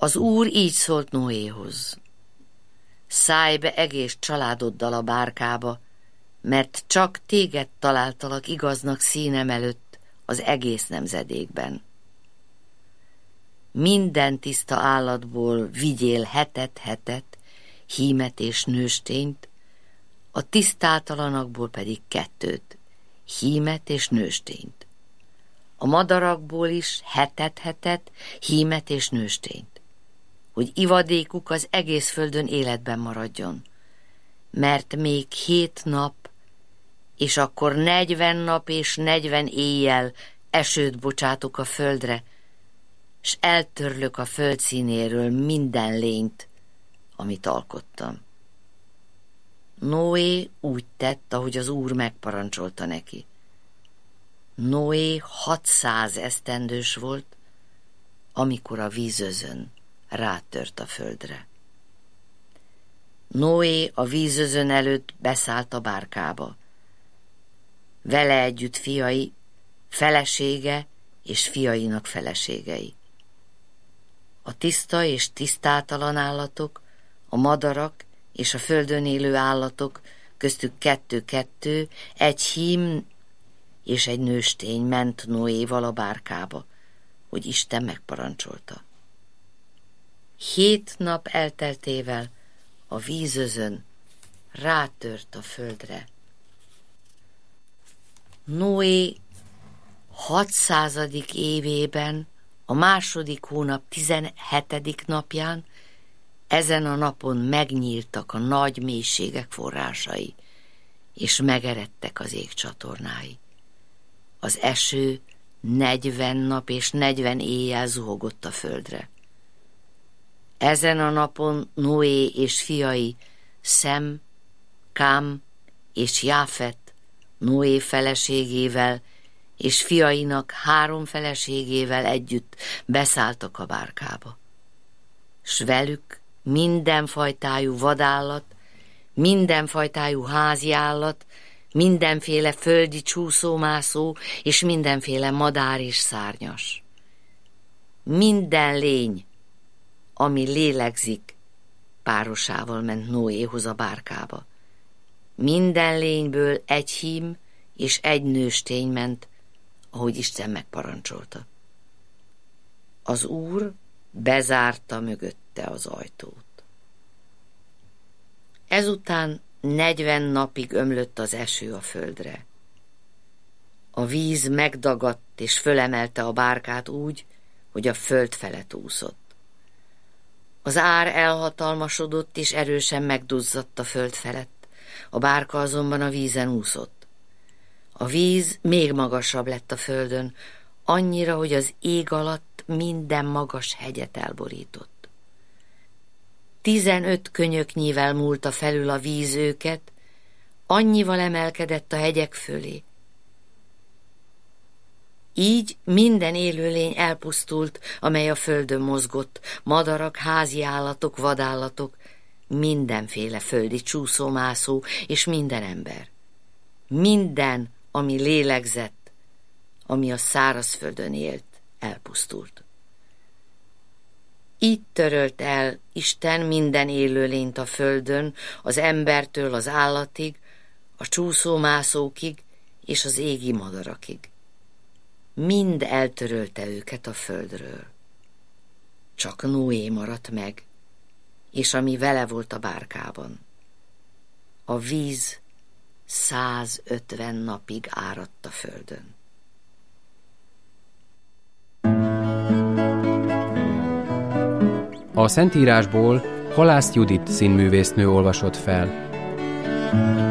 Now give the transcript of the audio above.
Az Úr így szólt Noéhoz: szállj be egész családoddal a bárkába, mert csak téged találtalak igaznak színem előtt az egész nemzedékben. Minden tiszta állatból vigyél hetet, hímet és nőstényt, a tisztátalanakból pedig 2, hímet és nőstényt. A madarakból is hetet, hímet és nőstényt, hogy ivadékuk az egész földön életben maradjon, mert még 7 nap, és akkor 40 nap és 40 éjjel esőt bocsátok a földre, s eltörlök a föld színéről minden lényt, amit alkottam. Noé úgy tett, ahogy az Úr megparancsolta neki. Noé 600 esztendős volt, amikor a vízözön rátört a földre. Noé a vízözön előtt beszállt a bárkába. Vele együtt fiai, felesége és fiainak feleségei. A tiszta és tisztátalan állatok, a madarak és a földön élő állatok, köztük 2, egy hím és egy nőstény ment Noéval a bárkába, hogy Isten megparancsolta. 7 nap elteltével a vízözön rátört a földre. Noé 600. évében, a 2. hónap 17. napján, ezen a napon megnyíltak a nagy mélységek forrásai, és megeredtek az ég csatornái. Az eső 40 nap és 40 éjjel zuhogott a földre. Ezen a napon Noé és fiai, Szem, Kám és Jáfet, Noé feleségével és fiainak 3 feleségével együtt beszálltak a bárkába. S velük mindenfajtájú vadállat, mindenfajtájú házi állat, mindenféle földi csúszómászó és mindenféle madár és szárnyas. Minden lény, ami lélegzik, párosával ment Noéhoz a bárkába. Minden lényből egy hím és egy nőstény ment, ahogy Isten megparancsolta. Az Úr bezárta mögötte az ajtót. Ezután 40 napig ömlött az eső a földre. A víz megdagadt és fölemelte a bárkát úgy, hogy a föld felett úszott. Az ár elhatalmasodott és erősen megduzzadt a föld felett, a bárka azonban a vízen úszott. A víz még magasabb lett a földön, annyira, hogy az ég alatt minden magas hegyet elborított. 15 könyöknyivel múlta felül a víz őket, annyival emelkedett a hegyek fölé. Így minden élőlény elpusztult, amely a földön mozgott, madarak, házi állatok, vadállatok, mindenféle földi csúszómászó és minden ember. Minden, ami lélegzett, ami a szárazföldön élt, elpusztult. Így törölt el Isten minden élőlényt a földön, az embertől az állatig, a csúszómászókig és az égi madarakig. Mind eltörölte őket a földről. Csak Noé maradt meg, és ami vele volt a bárkában. A víz 150 napig áradt a földön. A Szentírásból Halász Judit színművésznő olvasott fel.